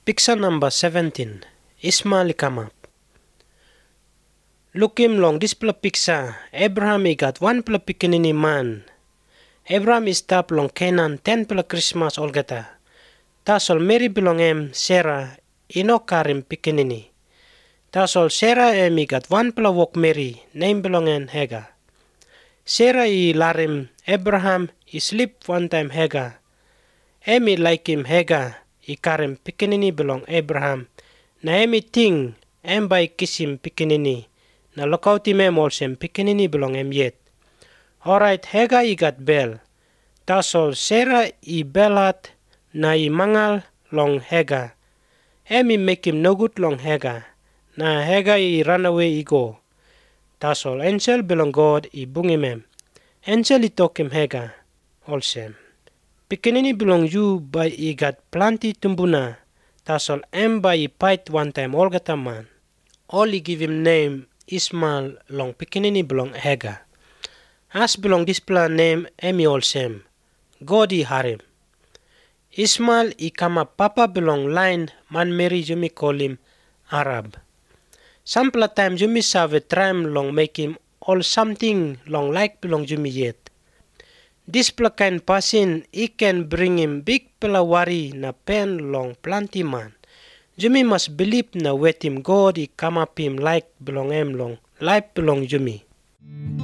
Picture number 17. Ismail come up. Look him long this picture. Abraham he got one pikinini man. Abraham is stop long Canaan 10 Christmas olgata. Tasol Mary belong Sarah inokarim pikinini. Tasol Sarah he got one walk Mary name belong Hagar. Sarah he larim Abraham he sleep one time Hagar. Emi like him Hagar he karim pikinini belong Abraham. Na emi ting by kisim pikinini. Na lokauti olsem pikinini belong yet. Alright, Hagar he got bell. Tasol Sarah he belat na i mangal long Hagar. Emi make him no good long Hagar. Na Hagar he run away he go. Tasol angel belong God he bung him. Angel he talk him Hagar. Olsem. Pikinini belong you by he got plenty tumbuna. Tasol by he fight one time all gata man. All he give him name Ismail long pikinini belong Hagar. As belong this plan name Emi olsem. God he harim. Ismail he come up papa belong line man Mary jumi call him Arab. Sample time jumi save tram long make him all something long like belong jumi yet. This kind person he can bring him big worry na pen long plenty man. Jumi must believe na wet him God he come up him like belong long life belong Jumi.